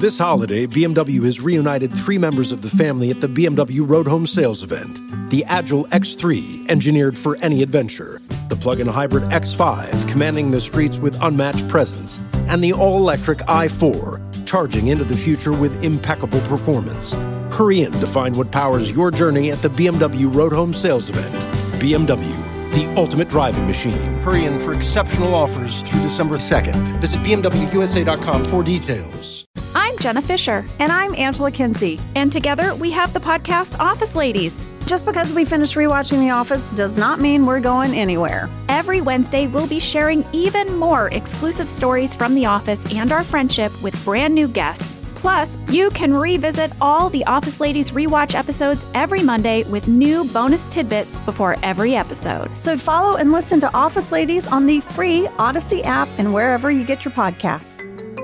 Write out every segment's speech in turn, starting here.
This holiday, BMW has reunited 3 members of the family at the BMW Road Home Sales event. The Agile X3, engineered for any adventure. The plug-in hybrid X5, commanding the streets with unmatched presence. And the all-electric i4, charging into the future with impeccable performance. Hurry in to find what powers your journey at the BMW Road Home Sales event. BMW, the ultimate driving machine. Hurry in for exceptional offers through December 2nd. Visit BMWUSA.com for details. I'm Jenna Fisher. And I'm Angela Kinsey. And together we have the podcast Office Ladies. Just because we finished rewatching The Office does not mean we're going anywhere. Every Wednesday, we'll be sharing even more exclusive stories from The Office and our friendship with brand new guests. Plus, you can revisit all the Office Ladies rewatch episodes every Monday with new bonus tidbits before every episode. So follow and listen to Office Ladies on the free Odyssey app and wherever you get your podcasts.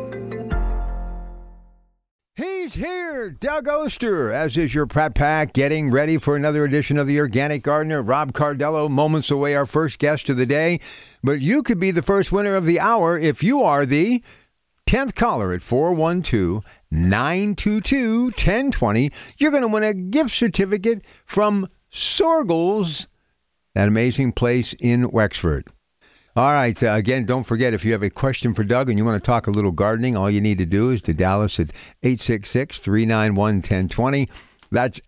He's here, Doug Oster, as is your prep pack, getting ready for another edition of The Organic Gardener. Rob Cardello, moments away, our first guest of the day. But you could be the first winner of the hour if you are the 10th caller at 412-922-1020. You're going to win a gift certificate from Sorgels, that amazing place in Wexford. All right. Again, don't forget, if you have a question for Doug and you want to talk a little gardening, all you need to do is to dial us at 866-391-1020. That's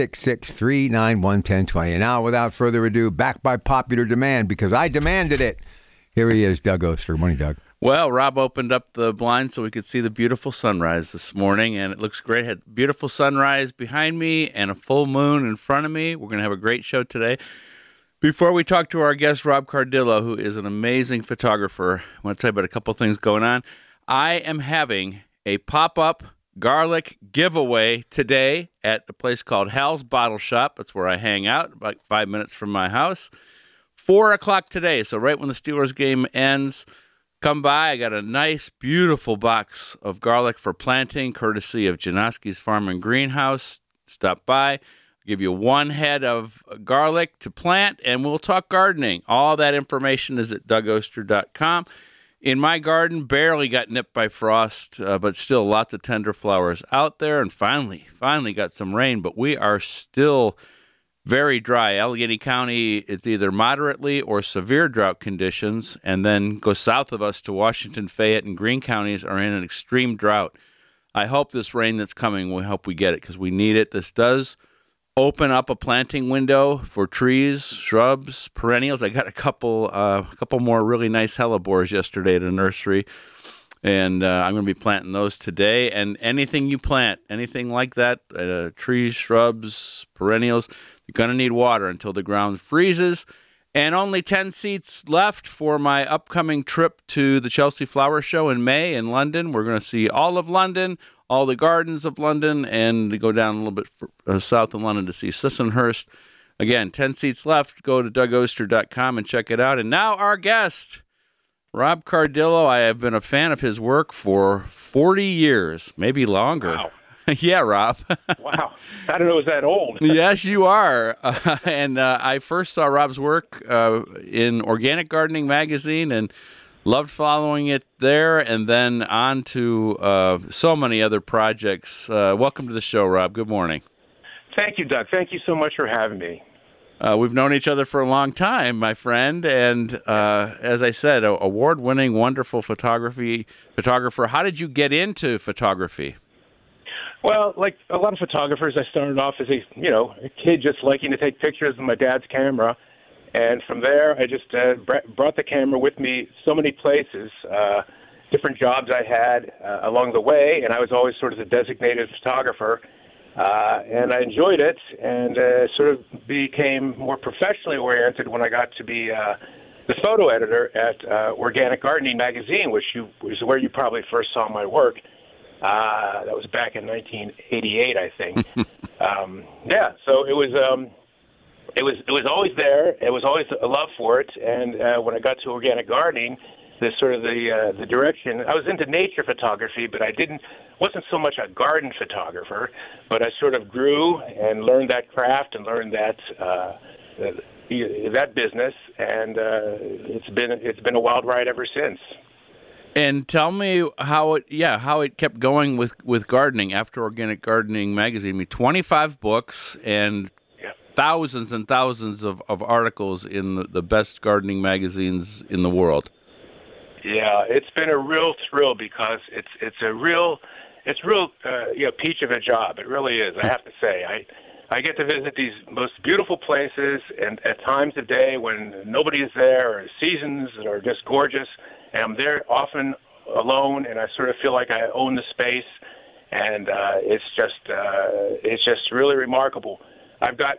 866-391-1020. And now, without further ado, back by popular demand, because I demanded it. Here he is, Doug Oster. Morning, Doug. Well, Rob opened up the blinds so we could see the beautiful sunrise this morning, and it looks great. Had beautiful sunrise behind me and a full moon in front of me. We're going to have a great show today. Before we talk to our guest, Rob Cardillo, who is an amazing photographer, I want to tell you about a couple things going on. I am having a pop-up garlic giveaway today at a place called Hal's Bottle Shop. That's where I hang out, about 5 minutes from my house. 4 o'clock today, so right when the Steelers game ends, come by. I got a nice, beautiful box of garlic for planting, courtesy of Janoski's Farm and Greenhouse. Stop by. Give you 1 head of garlic to plant, and we'll talk gardening. All that information is at DougOster.com. In my garden, barely got nipped by frost, but still lots of tender flowers out there. And finally got some rain, but we are still very dry. Allegheny County is either moderately or severe drought conditions, and then go south of us to Washington, Fayette, and Greene counties are in an extreme drought. I hope this rain that's coming, we hope we get it because we need it. This does open up a planting window for trees, shrubs, perennials. I got a couple more really nice hellebores yesterday at a nursery, and I'm going to be planting those today. And anything you plant, anything like that, trees, shrubs, perennials, you're going to need water until the ground freezes. And only 10 seats left for my upcoming trip to the Chelsea Flower Show in May in London. We're going to see all of London, all the gardens of London, and go down a little bit south of London to see Sissinghurst. Again, 10 seats left. Go to DougOster.com and check it out. And now our guest, Rob Cardillo. I have been a fan of his work for 40 years, maybe longer. Wow. Yeah, Rob. Wow. I don't know, is that old? Yes, you are. And I first saw Rob's work in Organic Gardening magazine and loved following it there, and then on to so many other projects. Welcome to the show, Rob. Good morning. Thank you, Doug. Thank you so much for having me. We've known each other for a long time, my friend, and as I said, award-winning, wonderful photographer. How did you get into photography? Well, like a lot of photographers, I started off as a kid just liking to take pictures with my dad's camera. And from there, I just brought the camera with me so many places, different jobs I had along the way, and I was always sort of the designated photographer. And I enjoyed it and sort of became more professionally oriented when I got to be the photo editor at Organic Gardening magazine, which is where you probably first saw my work. That was back in 1988, I think. So it was always there. It was always a love for it. And when I got to organic gardening, the direction, I was into nature photography, but wasn't so much a garden photographer. But I sort of grew and learned that craft and learned that business, and it's been a wild ride ever since. And tell me how it kept going with gardening after Organic Gardening Magazine. I mean, 25 books and thousands and thousands of articles in the best gardening magazines in the world. Yeah, it's been a real thrill because it's real peach of a job. It really is. I have to say, I get to visit these most beautiful places and at times of day when nobody is there, or seasons that are just gorgeous. And I'm there often alone, and I sort of feel like I own the space, and it's just really remarkable. I've got,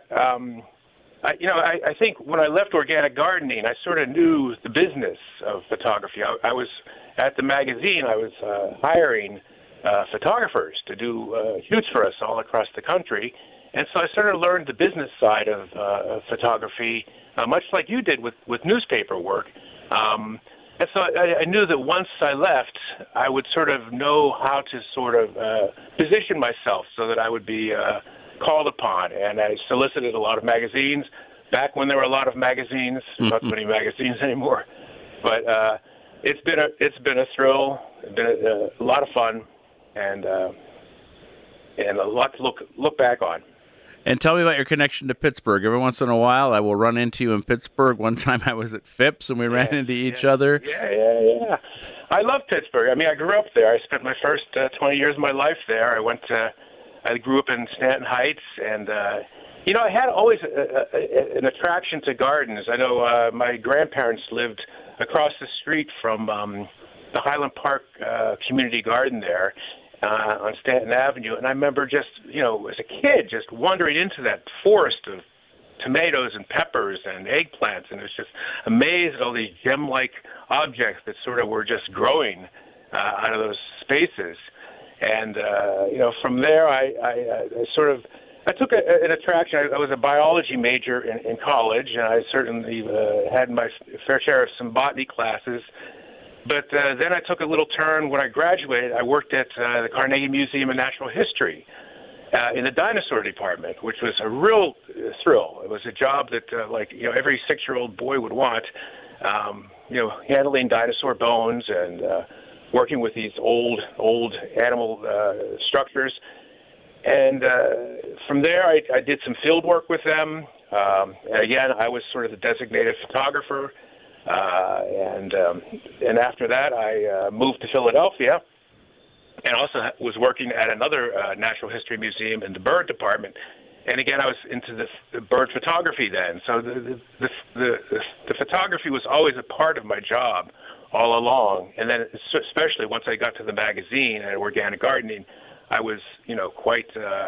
I think when I left organic gardening, I sort of knew the business of photography. I was at the magazine. I was hiring photographers to do shoots for us all across the country, and so I sort of learned the business side of photography, much like you did with newspaper work. And so I knew that once I left, I would sort of know how to sort of position myself so that I would be called upon. And I solicited a lot of magazines back when there were a lot of magazines. Not so many magazines anymore. But it's been a thrill. It's been a lot of fun, and a lot to look back on. And tell me about your connection to Pittsburgh. Every once in a while, I will run into you in Pittsburgh. One time I was at Phipps, and we ran into each other. Yeah. I love Pittsburgh. I mean, I grew up there. I spent my first 20 years of my life there. I grew up in Stanton Heights, and, I had always an attraction to gardens. I know my grandparents lived across the street from the Highland Park Community Garden there. On Stanton Avenue, and I remember just, as a kid, just wandering into that forest of tomatoes and peppers and eggplants, and I was just amazed at all these gem-like objects that sort of were just growing out of those spaces. And, from there, I took an attraction. I was a biology major in college, and I certainly had my fair share of some botany classes. But then I took a little turn. When I graduated, I worked at the Carnegie Museum of Natural History in the dinosaur department, which was a real thrill. It was a job that, every 6-year-old boy would want, handling dinosaur bones and working with these old animal structures. And from there, I did some field work with them. And again, I was sort of the designated photographer. And after that, I moved to Philadelphia, and also was working at another natural history museum in the bird department. And again, I was into the bird photography then. So the photography was always a part of my job all along. And then, especially once I got to the magazine and organic gardening, I was, quite,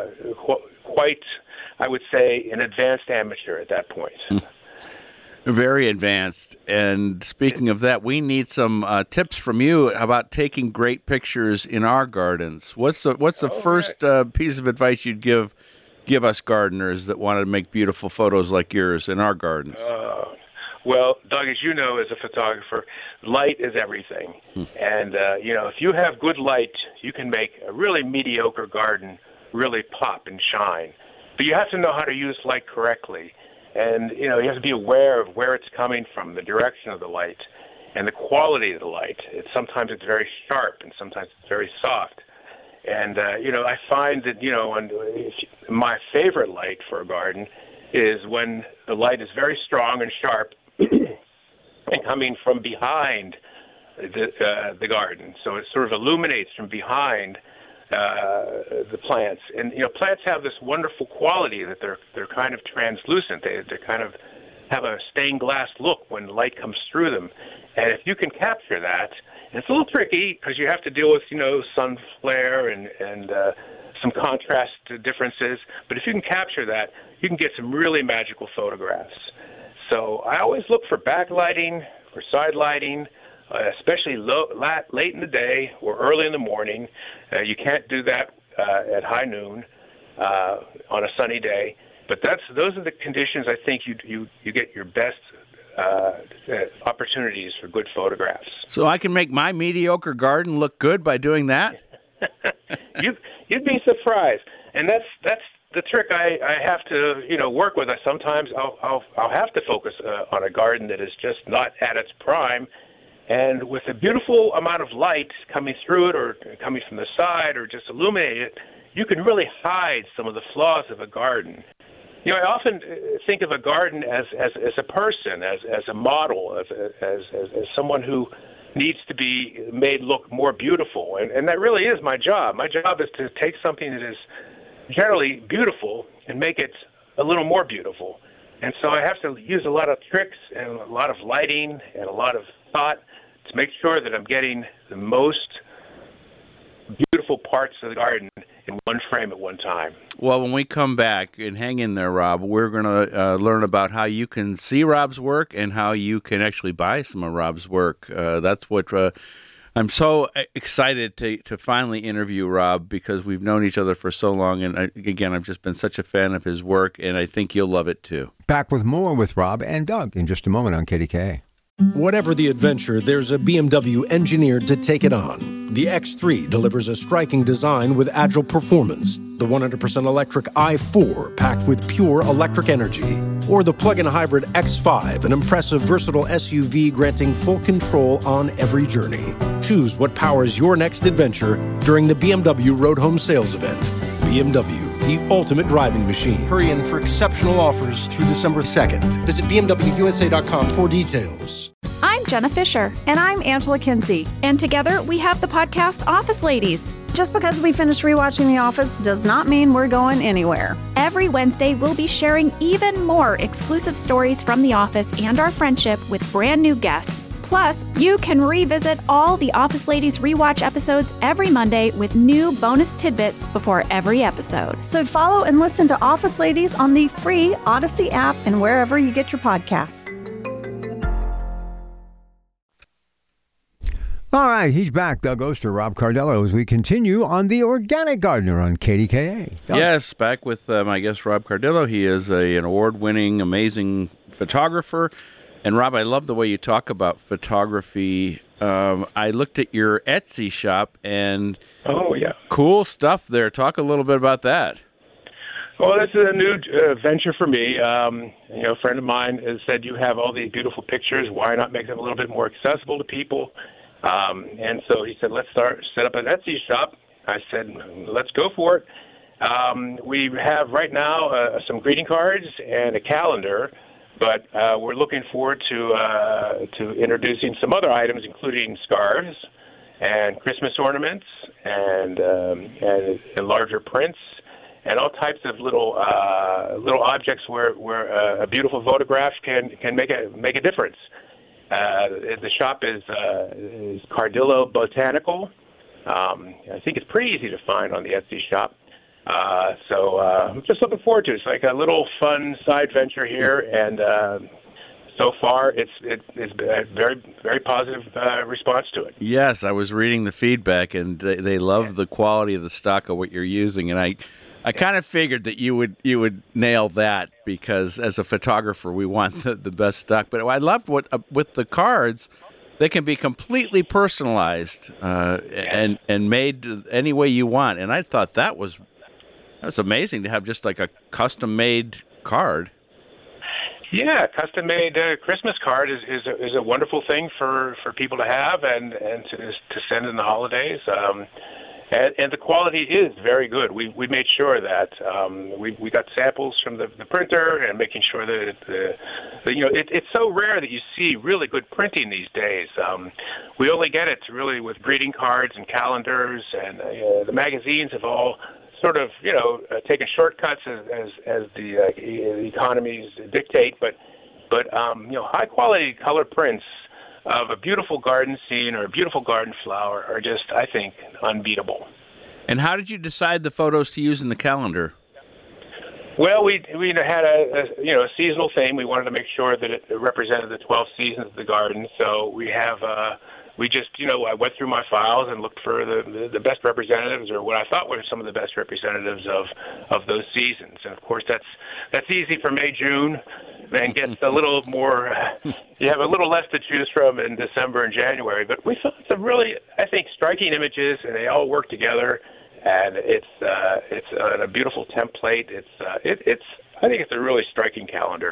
I would say, an advanced amateur at that point. Very advanced. And speaking of that, we need some tips from you about taking great pictures in our gardens. What's the first piece of advice you'd give us gardeners that want to make beautiful photos like yours in our gardens? Well, Doug, as you know, as a photographer, light is everything. And, if you have good light, you can make a really mediocre garden really pop and shine. But you have to know how to use light correctly. And, you have to be aware of where it's coming from, the direction of the light, and the quality of the light. Sometimes it's very sharp, and sometimes it's very soft. And, I find that, my favorite light for a garden is when the light is very strong and sharp and coming from behind the garden. So it sort of illuminates from behind the plants. And plants have this wonderful quality that they're kind of translucent. They kind of have a stained glass look when light comes through them. And if you can capture that, and it's a little tricky because you have to deal with sun flare and some contrast differences. But if you can capture that, you can get some really magical photographs. So I always look for backlighting, for side lighting. Especially late in the day or early in the morning. You can't do that at high noon on a sunny day. But those are the conditions I think you get your best opportunities for good photographs. So I can make my mediocre garden look good by doing that? You'd be surprised. And that's the trick I have to work with. Sometimes I'll have to focus on a garden that is just not at its prime. And with a beautiful amount of light coming through it or coming from the side or just illuminate it, you can really hide some of the flaws of a garden. You know, I often think of a garden as a person, as a model, as someone who needs to be made look more beautiful. And that really is my job. My job is to take something that is generally beautiful and make it a little more beautiful. And so I have to use a lot of tricks and a lot of lighting and a lot of thought to make sure that I'm getting the most beautiful parts of the garden in one frame at one time. Well, when we come back, and hang in there, Rob, we're going to learn about how you can see Rob's work and how you can actually buy some of Rob's work. That's what I'm so excited to finally interview Rob, because we've known each other for so long. And again, I've just been such a fan of his work, and I think you'll love it too. Back with more with Rob and Doug in just a moment on KDKA. Whatever the adventure, there's a BMW engineered to take it on. The X3 delivers a striking design with agile performance. The 100% electric i4 packed with pure electric energy. Or the plug-in hybrid X5, an impressive, versatile SUV granting full control on every journey. Choose what powers your next adventure during the BMW Road Home Sales Event. BMW, the ultimate driving machine. Hurry in for exceptional offers through December 2nd. Visit BMWUSA.com for details. I'm Jenna Fisher. And I'm Angela Kinsey. And together we have the podcast Office Ladies. Just because we finished rewatching The Office does not mean we're going anywhere. Every Wednesday, we'll be sharing even more exclusive stories from The Office and our friendship with brand new guests. Plus, you can revisit all the Office Ladies rewatch episodes every Monday with new bonus tidbits before every episode. So follow and listen to Office Ladies on the free Odyssey app and wherever you get your podcasts. All right, he's back. Doug Oster, Rob Cardello, as we continue on The Organic Gardener on KDKA. Doug. Yes, back with my guest, Rob Cardello. He is an award-winning, amazing photographer. And, Rob, I love the way you talk about photography. I looked at your Etsy shop, and cool stuff there. Talk a little bit about that. Well, this is a new venture for me. A friend of mine has said, you have all these beautiful pictures. Why not make them a little bit more accessible to people? And so he said, let's set up an Etsy shop. I said, let's go for it. We have right now some greeting cards and a calendar, but we're looking forward to introducing some other items, including scarves and Christmas ornaments and larger prints and all types of little objects where a beautiful photograph can make a difference. The shop is Cardillo Botanical. I think it's pretty easy to find on the Etsy shop. So I'm just looking forward to it. It's like a little fun side venture here, and so far it's been a very, very positive response to it. Yes, I was reading the feedback, and they love the quality of the stock of what you're using, and I kind of figured that you would nail that, because as a photographer, we want the best stock. But I loved what with the cards, they can be completely personalized and made any way you want. And I thought that was amazing to have just like a custom-made card. Yeah, custom-made Christmas card is a wonderful thing for people to have and to send in the holidays. And the quality is very good. We made sure that we got samples from the printer and making sure that it's so rare that you see really good printing these days. We only get it really with greeting cards and calendars, and the magazines have all sort of taken shortcuts as the economies dictate. But high quality color prints of a beautiful garden scene or a beautiful garden flower are just, I think, unbeatable. And how did you decide the photos to use in the calendar? Well, we had a seasonal theme. We wanted to make sure that it represented the 12 seasons of the garden. So we have I went through my files and looked for the best representatives, or what I thought were some of the best representatives of those seasons. And of course, that's easy for May, June, and gets a little more. You have a little less to choose from in December and January. But we thought some really, I think, striking images, and they all work together. And it's on a beautiful template. I think it's a really striking calendar.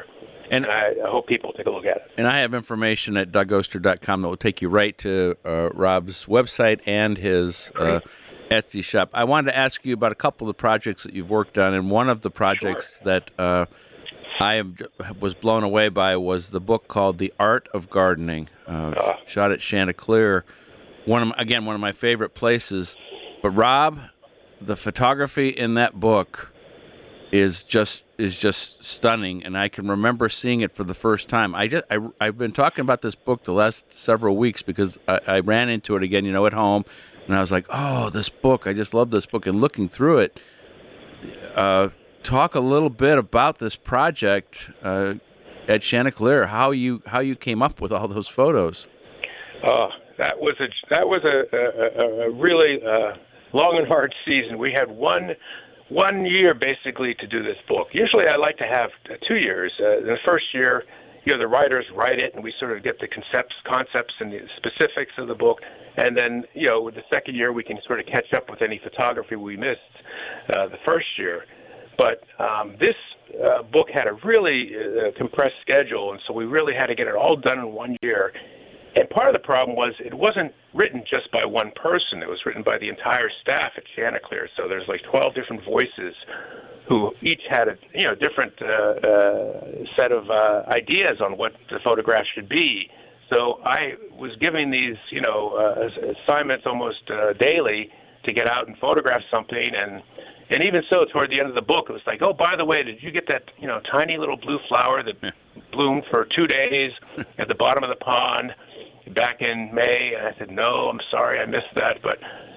And I hope people take a look at it. And I have information at DougOster.com that will take you right to Rob's website and his Etsy shop. I wanted to ask you about a couple of the projects that you've worked on, and one of the projects that I was blown away by was the book called The Art of Gardening, shot at Chanticleer. One of my favorite places. But Rob, the photography in that book is just stunning, and I can remember seeing it for the first time. I've been talking about this book the last several weeks because I ran into it again, at home, and I was like, oh, this book, I just love this book. And looking through it, talk a little bit about this project at Chanticleer, how you came up with all those photos. That was a really long and hard season. We had one year basically to do this book. Usually I like to have 2 years. The first year, the writers write it, and we sort of get the concepts and the specifics of the book. And then, with the second year, we can sort of catch up with any photography we missed the first year. But this book had a really compressed schedule, and so we really had to get it all done in 1 year. And part of the problem was it wasn't written just by one person. It was written by the entire staff at Chanticleer. So there's like 12 different voices who each had a different set of ideas on what the photograph should be. So I was giving these assignments almost daily to get out and photograph something, and even so, toward the end of the book, it was like, oh, by the way, did you get that tiny little blue flower that bloomed for 2 days at the bottom of the pond back in May? And I said, no, I'm sorry, I missed that. But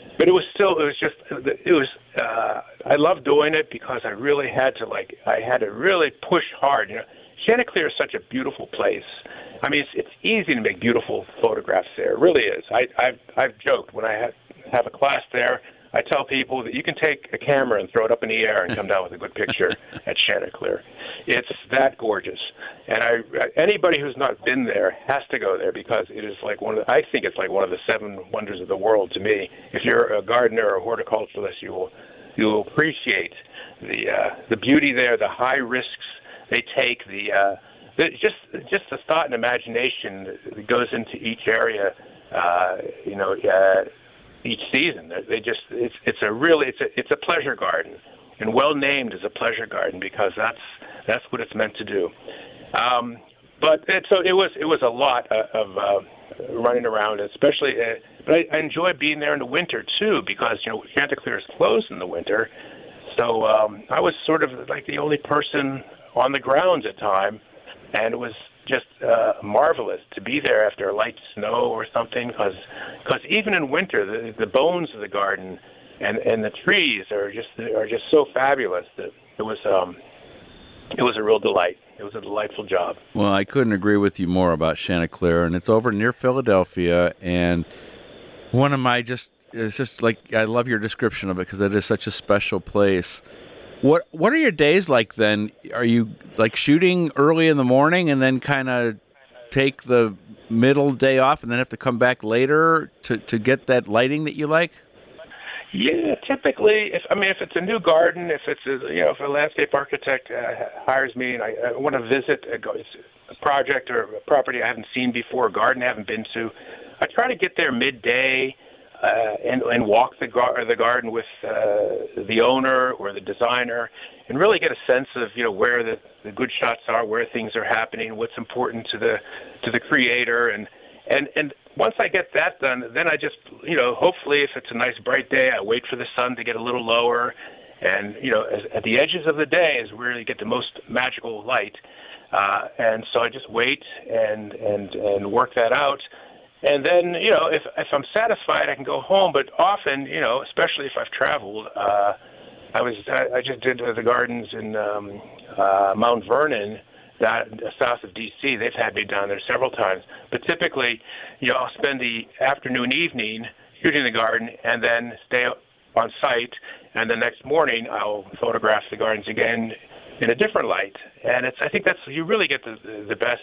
I loved doing it because I really had to really push hard. Chanticleer is such a beautiful place. I mean, it's easy to make beautiful photographs there. It really is. I've joked when I have a class there, I tell people that you can take a camera and throw it up in the air and come down with a good picture at Chanticleer. It's that gorgeous. And anybody who's not been there has to go there because it is I think it's like one of the 7 wonders of the world to me. If you're a gardener or horticulturalist, you will appreciate the beauty there, the high risks they take, just the thought and imagination that goes into each area, each season. It's a pleasure garden, and well named as a pleasure garden because that's what it's meant to do. But it was a lot of running around, especially. But I enjoy being there in the winter too because Chanticleer is closed in the winter, so I was sort of like the only person on the grounds at time, and it was just marvelous to be there after a light snow or something, because even in winter, the bones of the garden and the trees are just so fabulous that it was a real delight. It was a delightful job. Well, I couldn't agree with you more about Chanticleer, and it's over near Philadelphia, and one of my it's just like, I love your description of it because it is such a special place. What are your days like then? Are you like shooting early in the morning and then kind of take the middle day off and then have to come back later to get that lighting that you like? Yeah, typically, if it's a new garden, if a landscape architect hires me and I want to visit a project or a property I haven't seen before, a garden I haven't been to, I try to get there midday. And walk the garden with the owner or the designer, and really get a sense of where the good shots are, where things are happening, what's important to the creator, and once I get that done, then I just hopefully if it's a nice bright day, I wait for the sun to get a little lower, and at the edges of the day is where you get the most magical light, and so I just wait and work that out. And then, if I'm satisfied, I can go home. But often, especially if I've traveled, I just did the gardens in Mount Vernon, south of D.C. They've had me down there several times. But typically, I'll spend the afternoon, evening shooting the garden, and then stay on site. And the next morning, I'll photograph the gardens again in a different light. And I think you really get the best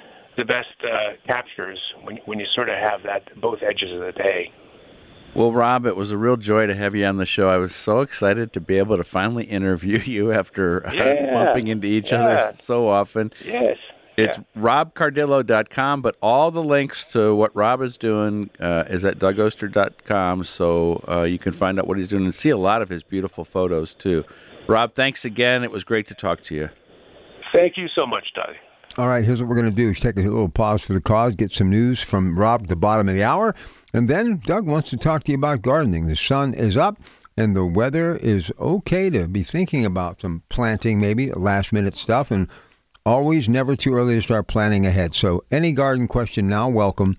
captures when you sort of have that both edges of the day. Well, Rob, it was a real joy to have you on the show. I was so excited to be able to finally interview you after bumping into each other so often. Yes. It's robcardillo.com, but all the links to what Rob is doing is at dougoster.com, so you can find out what he's doing and see a lot of his beautiful photos, too. Rob, thanks again. It was great to talk to you. Thank you so much, Doug. All right, here's what we're going to do is take a little pause for the cause, get some news from Rob at the bottom of the hour, and then Doug wants to talk to you about gardening. The sun is up, and the weather is okay to be thinking about some planting, maybe last-minute stuff, and always never too early to start planning ahead. So any garden question now, welcome,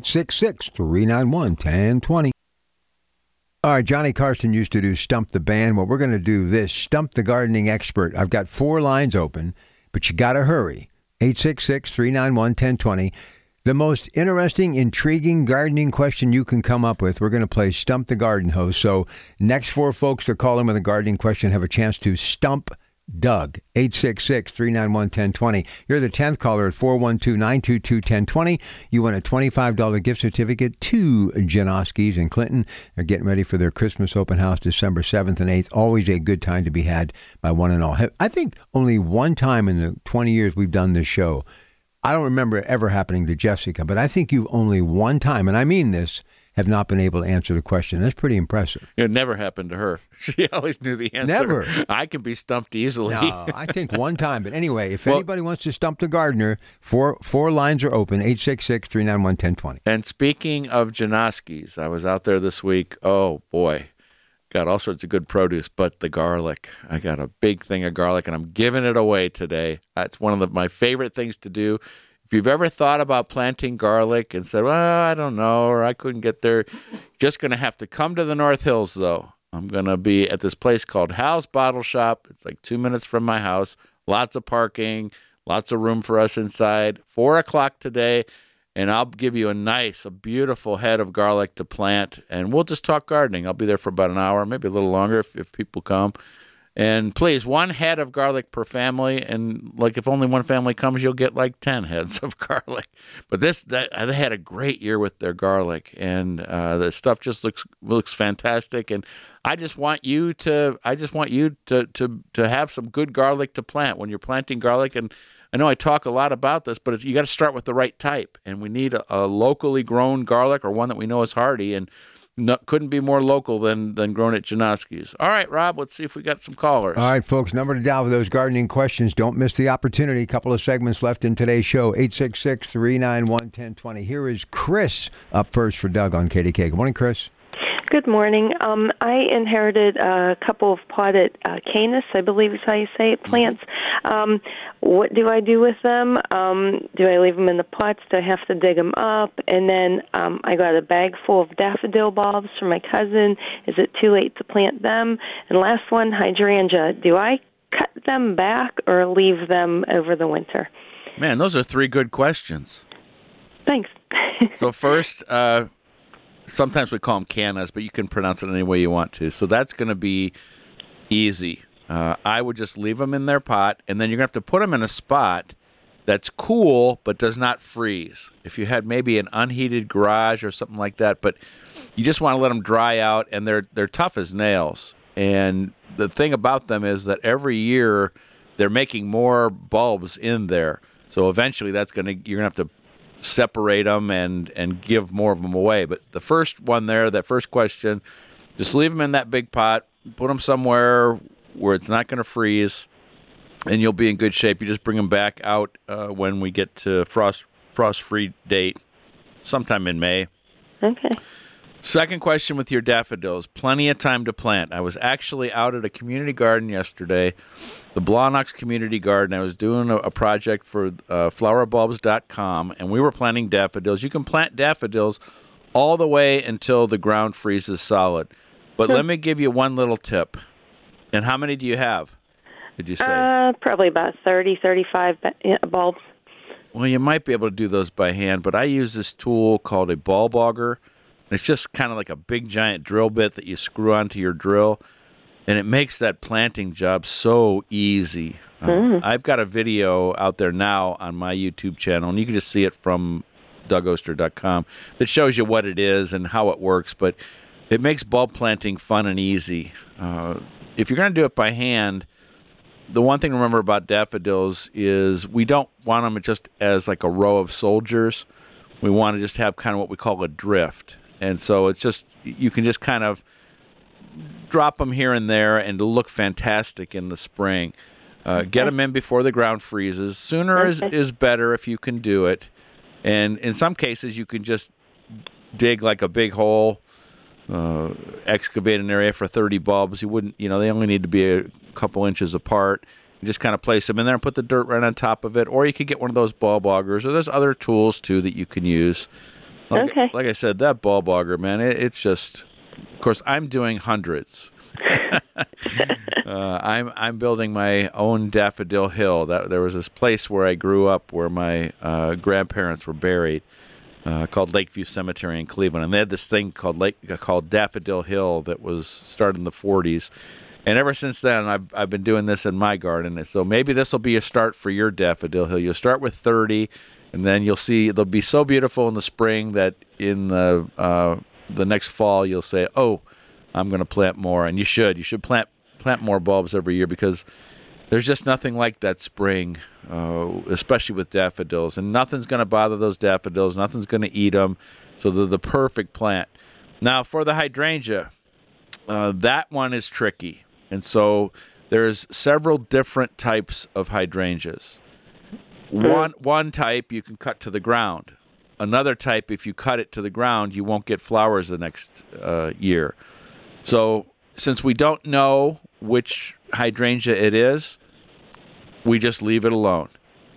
866-391-1020. All right, Johnny Carson used to do Stump the Band. Well, we're going to do this, Stump the Gardening Expert. I've got 4 lines open, but you got to hurry. 866-391-1020. The most interesting, intriguing gardening question you can come up with. We're going to play Stump the Garden Host. So next 4 folks to call in with a gardening question have a chance to stump Doug. 866-391-1020. You're the 10th caller at 412-922-1020. You win a $25 gift certificate to Janoski's in Clinton. They're getting ready for their Christmas open house December 7th and 8th. Always a good time to be had by one and all. I think only one time in the 20 years we've done this show, I don't remember it ever happening to Jessica, but I think you've only one time, and I mean this, have not been able to answer the question. That's pretty impressive. It never happened to her. She always knew the answer. Never. I can be stumped easily. No, I think one time. But anyway, if anybody wants to stump the gardener, four lines are open, 866-391-1020. And speaking of Janoski's, I was out there this week. Oh, boy. Got all sorts of good produce, but the garlic. I got a big thing of garlic, and I'm giving it away today. That's one of my favorite things to do. If you've ever thought about planting garlic and said, well, I don't know, or I couldn't get there, just going to have to come to the North Hills, though. I'm going to be at this place called Hal's Bottle Shop. It's like 2 minutes from my house. Lots of parking, lots of room for us inside. 4 o'clock today, and I'll give you a beautiful head of garlic to plant, and we'll just talk gardening. I'll be there for about an hour, maybe a little longer if people come. And please, 1 head of garlic per family, and like if only one family comes, you'll get like 10 heads of garlic. But they had a great year with their garlic, and the stuff just looks fantastic. And I just want you to have some good garlic to plant when you're planting garlic. And I know I talk a lot about this, but you got to start with the right type, and we need a locally grown garlic or one that we know is hardy, and couldn't be more local than grown at Janoski's. All right, Rob, let's see if we got some callers. All right, folks, number to dial for those gardening questions. Don't miss the opportunity. A couple of segments left in today's show, 866-391-1020. Here is Chris up first for Doug on KDK. Good morning, Chris. Good morning. I inherited a couple of potted canis, I believe is how you say it, plants. What do I do with them? Do I leave them in the pots? Do I have to dig them up? And then I got a bag full of daffodil bulbs from my cousin. Is it too late to plant them? And last one, hydrangea. Do I cut them back or leave them over the winter? Man, those are 3 good questions. Thanks. So first, sometimes we call them cannas, but you can pronounce it any way you want to. So that's going to be easy. I would just leave them in their pot, and then you're going to have to put them in a spot that's cool but does not freeze. If you had maybe an unheated garage or something like that, but you just want to let them dry out, and they're tough as nails. And the thing about them is that every year they're making more bulbs in there. So eventually you're going to have to separate them and give more of them away. But the first one there, that first question, just leave them in that big pot, put them somewhere where it's not going to freeze, and you'll be in good shape. You just bring them back out when we get to frost-free date, sometime in May. Okay. Second question with your daffodils, plenty of time to plant. I was actually out at a community garden yesterday, the Blawnox Community Garden. I was doing a project for flowerbulbs.com, and we were planting daffodils. You can plant daffodils all the way until the ground freezes solid. But let me give you one little tip. And how many do you have, did you say? Probably about 30, 35 bulbs. Well, you might be able to do those by hand, but I use this tool called a bulb auger. It's just kind of like a big, giant drill bit that you screw onto your drill, and it makes that planting job so easy. I've got a video out there now on my YouTube channel, and you can just see it from dougoster.com that shows you what it is and how it works, but it makes bulb planting fun and easy. If you're going to do it by hand, the one thing to remember about daffodils is we don't want them just as like a row of soldiers. We want to just have kind of what we call a drift. And so it's just, you can just kind of drop them here and there and it'll look fantastic in the spring. Get them in before the ground freezes. Sooner is better if you can do it. And in some cases, you can just dig like a big hole, excavate an area for 30 bulbs. You wouldn't, they only need to be a couple inches apart. You just kind of place them in there and put the dirt right on top of it. Or you could get one of those bulb augers, or there's other tools too that you can use. Like I said, that bulb auger, man, it's just, of course, I'm doing hundreds. I'm building my own daffodil hill. There was this place where I grew up where my grandparents were buried, called Lakeview Cemetery in Cleveland, and they had this thing called Daffodil Hill that was started in the 40s. And ever since then, I've been doing this in my garden. And so maybe this will be a start for your daffodil hill. You'll start with 30, and then you'll see they'll be so beautiful in the spring that in the next fall you'll say, "Oh, I'm going to plant more." And you should plant more bulbs every year, because there's just nothing like that spring, especially with daffodils. And nothing's going to bother those daffodils. Nothing's going to eat them. So they're the perfect plant. Now, for the hydrangea, that one is tricky. And so there's several different types of hydrangeas. One type you can cut to the ground. Another type, if you cut it to the ground, you won't get flowers the next year. So since we don't know which hydrangea it is, we just leave it alone.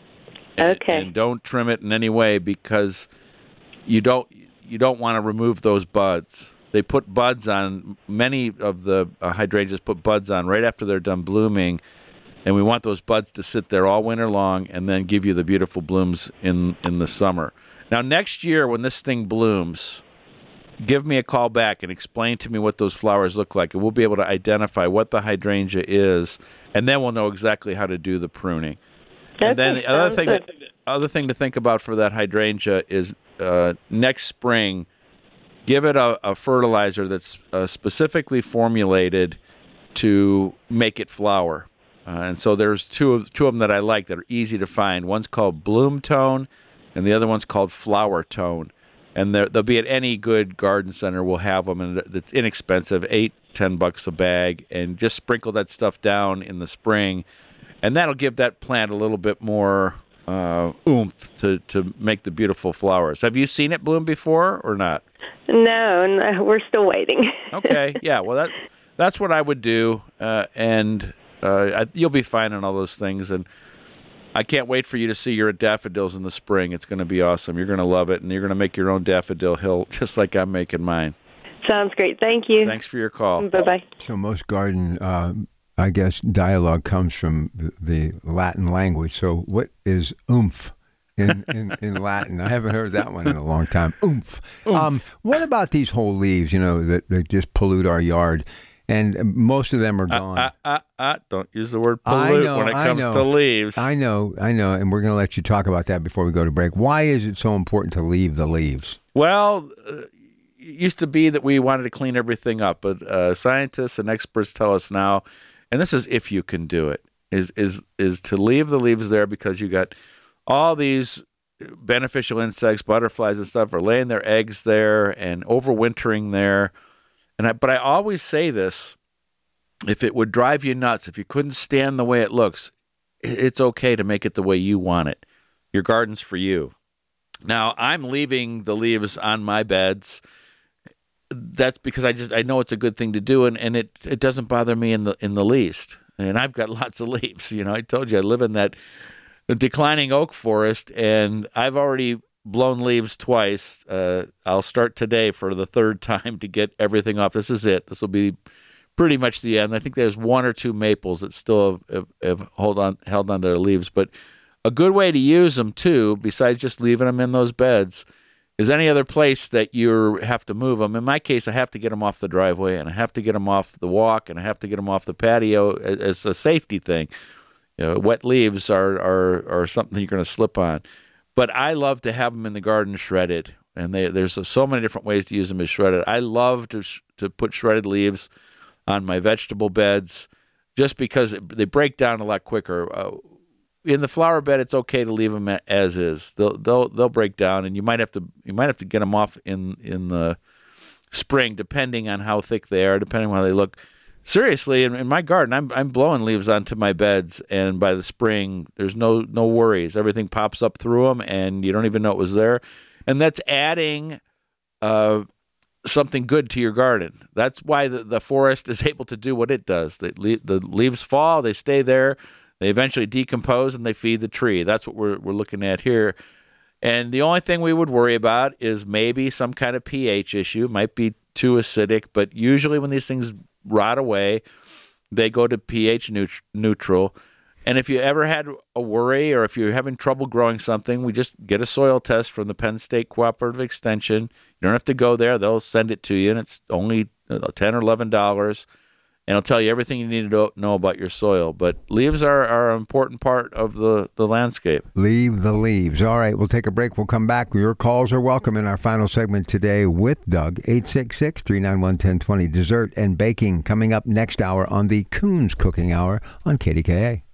And don't trim it in any way, because you don't want to remove those buds. They put buds on, many of the hydrangeas put buds on right after they're done blooming, and we want those buds to sit there all winter long and then give you the beautiful blooms in the summer. Now, next year when this thing blooms, give me a call back and explain to me what those flowers look like, and we'll be able to identify what the hydrangea is, and then we'll know exactly how to do the pruning. And then the other thing to think about for that hydrangea is next spring, give it a fertilizer that's specifically formulated to make it flower. And so there's two of them that I like that are easy to find. One's called Bloom Tone, and the other one's called Flower Tone. And they'll be at any good garden center. We'll have them, and it's inexpensive, $8-10 a bag, and just sprinkle that stuff down in the spring, and that'll give that plant a little bit more oomph to make the beautiful flowers. Have you seen it bloom before or not? No, we're still waiting. Okay, yeah. Well, that's what I would do, and you'll be finding all those things, and I can't wait for you to see your daffodils in the spring. It's going to be awesome. You're going to love it, and you're going to make your own daffodil hill just like I'm making mine. Sounds great. Thank you. Thanks for your call. Bye-bye. So most garden, I guess, dialogue comes from the Latin language. So what is oomph in Latin? I haven't heard that one in a long time. Oomph. What about these whole leaves, that just pollute our yard? And most of them are gone. Don't use the word pollute when it comes to leaves. I know. And we're going to let you talk about that before we go to break. Why is it so important to leave the leaves? Well, it used to be that we wanted to clean everything up, but scientists and experts tell us now, and this is if you can do it, is to leave the leaves there, because you got all these beneficial insects, butterflies and stuff, are laying their eggs there and overwintering there. But I always say this, if it would drive you nuts, if you couldn't stand the way it looks, it's okay to make it the way you want it. Your garden's for you. Now, I'm leaving the leaves on my beds. That's because I know it's a good thing to do, and it doesn't bother me in the least. And I've got lots of leaves. I told you I live in that declining oak forest, and I've already blown leaves twice. I'll start today for the third time to get everything off. This is it. This will be pretty much the end. I think there's one or two maples that still have held on to their leaves. But a good way to use them, too, besides just leaving them in those beds, is any other place that you have to move them. In my case, I have to get them off the driveway, and I have to get them off the walk, and I have to get them off the patio as a safety thing. Wet leaves are something you're going to slip on. But I love to have them in the garden shredded, and there's so many different ways to use them as shredded. I love to put shredded leaves on my vegetable beds. just because they break down a lot quicker. In the flower bed, it's okay to leave them as is. They'll break down, and you might have to get them off in the spring, depending on how thick they are, depending on how they look. Seriously, in my garden, I'm blowing leaves onto my beds, and by the spring, there's no worries. Everything pops up through them, and you don't even know it was there. And that's adding something good to your garden. That's why the forest is able to do what it does. The leaves fall, they stay there, they eventually decompose, and they feed the tree. That's what we're looking at here. And the only thing we would worry about is maybe some kind of pH issue. It might be too acidic, but usually when these things rot away, they go to pH neutral. And if you ever had a worry or if you're having trouble growing something, we just get a soil test from the Penn State Cooperative Extension. You don't have to go there. They'll send it to you, and it's only $10 or $11. And it'll tell you everything you need to know about your soil. But leaves are an important part of the landscape. Leave the leaves. All right, we'll take a break. We'll come back. Your calls are welcome in our final segment today with Doug. 866-391-1020. Dessert and baking coming up next hour on the Coons Cooking Hour on KDKA.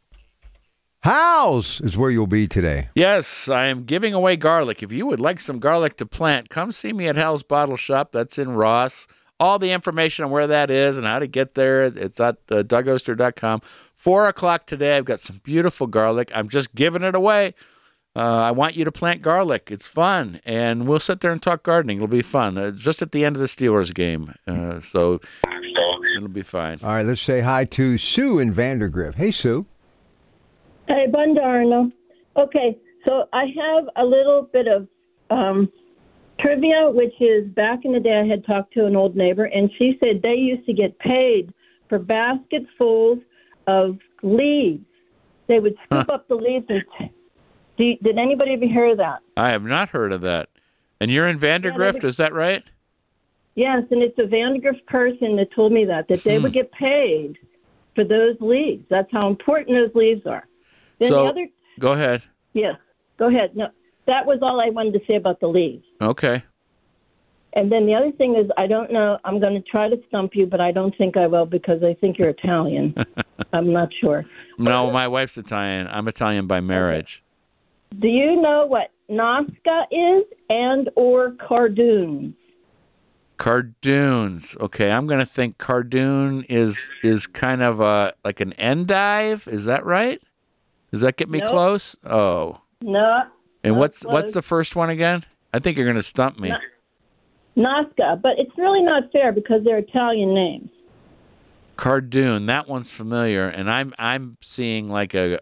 Hal's is where you'll be today. Yes, I am giving away garlic. If you would like some garlic to plant, come see me at Hal's Bottle Shop. That's in Ross. All the information on where that is and how to get there, it's at DougOster.com. 4 o'clock today, I've got some beautiful garlic. I'm just giving it away. I want you to plant garlic. It's fun, and we'll sit there and talk gardening. It'll be fun. Just at the end of the Steelers game, so it'll be fine. All right, let's say hi to Sue in Vandergrift. Hey, Sue. Hey, buongiorno. Okay, so I have a little bit of trivia, which is back in the day I had talked to an old neighbor, and she said they used to get paid for basketfuls of leaves. They would scoop up the leaves. And did anybody ever hear of that? I have not heard of that. And you're in Vandergrift, is that right? Yes, and it's a Vandergrift person that told me that they would get paid for those leaves. That's how important those leaves are. Then so, the other, go ahead. Yes, go ahead. No, that was all I wanted to say about the leaves. Okay. And then the other thing is, I don't know, I'm going to try to stump you, but I don't think I will because I think you're Italian. I'm not sure. No, my wife's Italian. I'm Italian by marriage. Okay. Do you know what Nasca is and or cardoons? Cardoons. Okay, I'm going to think cardoon is kind of like an endive. Is that right? Does that get me close? Oh. No. And what's the first one again? I think you're going to stump me. Nasca, but it's really not fair because they're Italian names. Cardoon, that one's familiar, and I'm seeing like a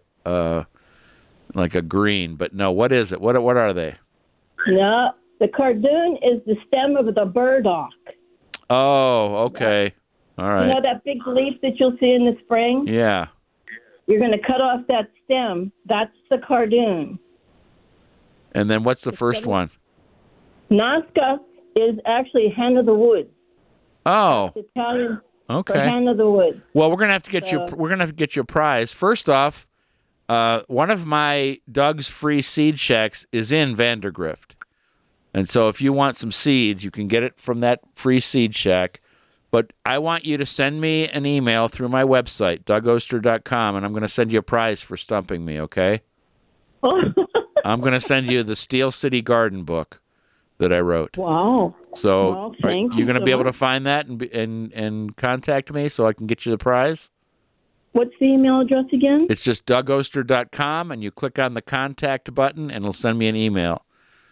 green, but no, what is it? What are they? No, the cardoon is the stem of the burdock. Oh, okay. All right. You know that big leaf that you'll see in the spring? Yeah. You're going to cut off that stem. That's the cardoon. And then what's the first one? Nasca is actually hen of the woods. Oh. It's Italian for hen of the woods. Well, we're going to have to get you a prize. First off, one of my Doug's free seed shacks is in Vandergrift. And so if you want some seeds, you can get it from that free seed shack. But I want you to send me an email through my website, DougOster.com, and I'm going to send you a prize for stumping me, okay? I'm going to send you the Steel City Garden book that I wrote. Wow. So you're going to be able to find that and contact me so I can get you the prize? What's the email address again? It's just DougOster.com, and you click on the contact button, and it'll send me an email.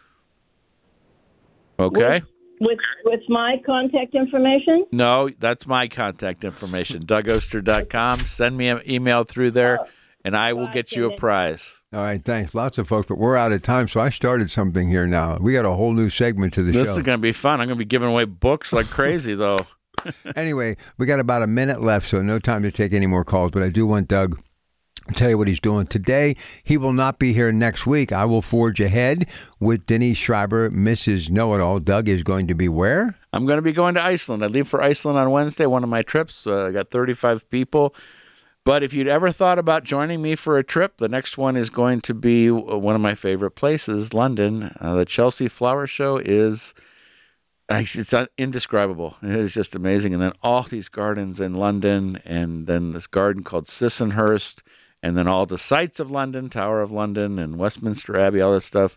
Okay? With my contact information? No, that's my contact information, DougOster.com. Send me an email through there, and I will get you a prize. All right, thanks. Lots of folks, but we're out of time, so I started something here now. We got a whole new segment to the show. This is going to be fun. I'm going to be giving away books like crazy, though. Anyway, we got about a minute left, so no time to take any more calls, but I do want Doug to tell you what he's doing today. He will not be here next week. I will forge ahead with Denise Schreiber, Mrs. Know-It-All. Doug is going to be where? I'm going to be going to Iceland. I leave for Iceland on Wednesday, one of my trips. I got 35 people. But if you'd ever thought about joining me for a trip, the next one is going to be one of my favorite places, London. The Chelsea Flower Show is It's indescribable. It is just amazing. And then all these gardens in London, and then this garden called Sissinghurst, and then all the sights of London, Tower of London and Westminster Abbey, all that stuff.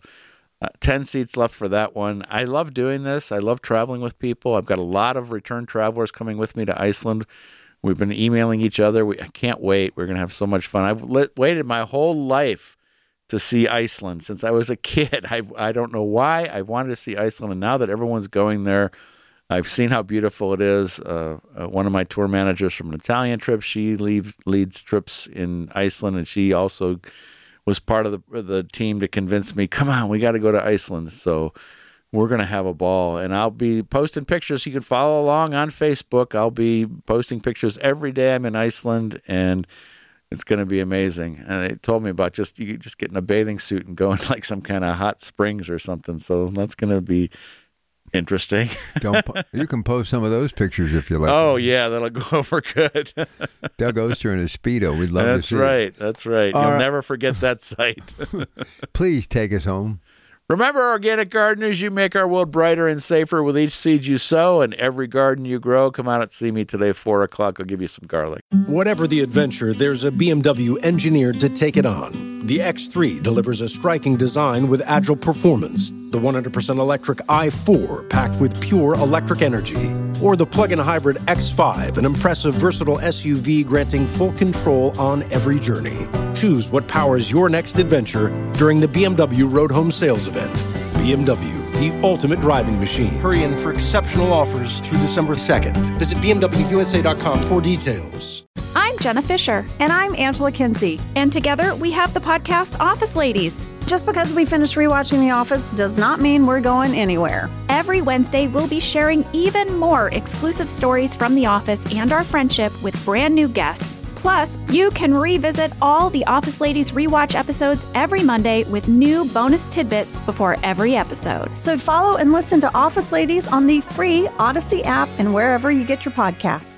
10 seats left for that one. I love doing this. I love traveling with people. I've got a lot of return travelers coming with me to Iceland. We've been emailing each other. I can't wait. We're going to have so much fun. I've waited my whole life to see Iceland since I was a kid. I don't know why. I wanted to see Iceland, and now that everyone's going there, I've seen how beautiful it is. One of my tour managers from an Italian trip, she leads trips in Iceland, and she also was part of the team to convince me, come on, we got to go to Iceland. So we're going to have a ball, and I'll be posting pictures. You can follow along on Facebook. I'll be posting pictures every day I'm in Iceland, and it's going to be amazing. And they told me about just getting a bathing suit and going like some kind of hot springs or something. So that's going to be interesting. You can post some of those pictures if you like. Oh, yeah, that'll go over good. Doug Oster in a Speedo. We'd love to see it. That's right. You'll never forget that sight. Please take us home. Remember, organic gardeners, you make our world brighter and safer with each seed you sow and every garden you grow. Come out and see me today, 4 o'clock. I'll give you some garlic. Whatever the adventure, there's a BMW engineered to take it on. The X3 delivers a striking design with agile performance. The 100% electric i4 packed with pure electric energy. Or the plug-in hybrid X5, an impressive, versatile SUV granting full control on every journey. Choose what powers your next adventure during the BMW Road Home Sales Event. BMW, the ultimate driving machine. Hurry in for exceptional offers through December 2nd. Visit BMWUSA.com for details. I'm Jenna Fisher. And I'm Angela Kinsey. And together we have the podcast Office Ladies. Just because we finished rewatching The Office does not mean we're going anywhere. Every Wednesday, we'll be sharing even more exclusive stories from The Office and our friendship with brand new guests. Plus, you can revisit all the Office Ladies rewatch episodes every Monday with new bonus tidbits before every episode. So follow and listen to Office Ladies on the free Odyssey app and wherever you get your podcasts.